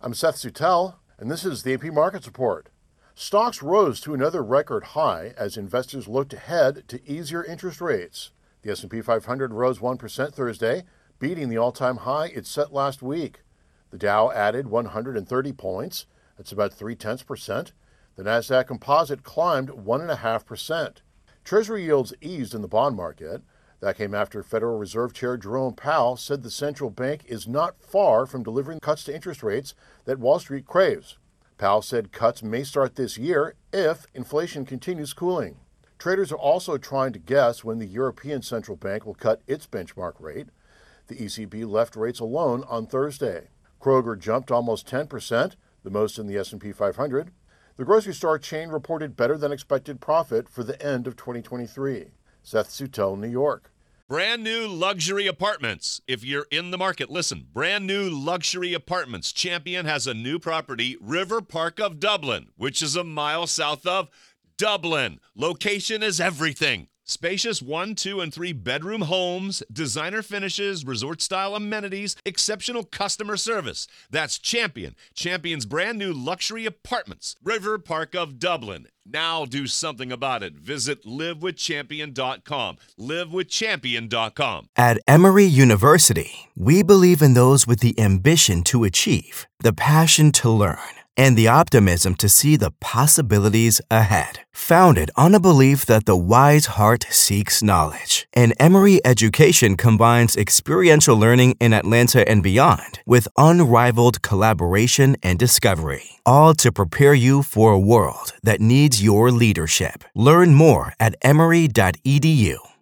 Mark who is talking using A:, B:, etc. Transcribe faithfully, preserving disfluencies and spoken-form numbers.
A: I'm Seth Sutel, and this is the A P Markets Report. Stocks rose to another record high as investors looked ahead to easier interest rates. The S and P five hundred rose one percent Thursday, beating the all-time high it set last week. The Dow added one hundred thirty points. That's about three-tenths percent. The Nasdaq Composite climbed one point five percent. Treasury yields eased in the bond market. That came after Federal Reserve Chair Jerome Powell said the central bank is not far from delivering cuts to interest rates that Wall Street craves. Powell said cuts may start this year if inflation continues cooling. Traders are also trying to guess when the European Central Bank will cut its benchmark rate. The E C B left rates alone on Thursday. Kroger jumped almost ten percent, the most in the S and P five hundred. The grocery store chain reported better than expected profit for the end of twenty twenty-three. Seth Sutel, New York.
B: Brand new luxury apartments. If you're in the market, listen. Brand new luxury apartments. Champion has a new property, River Park of Dublin, which is a mile south of Dublin. Location is everything. Spacious one, two, and three bedroom homes, designer finishes, resort-style amenities, exceptional customer service. That's Champion. Champion's brand new luxury apartments, River Park of Dublin. Now do something about it. Visit live with champion dot com. live with champion dot com.
C: At Emory University, we believe in those with the ambition to achieve, the passion to learn, and the optimism to see the possibilities ahead. Founded on a belief that the wise heart seeks knowledge, and Emory education combines experiential learning in Atlanta and beyond with unrivaled collaboration and discovery, all to prepare you for a world that needs your leadership. Learn more at emory dot e d u.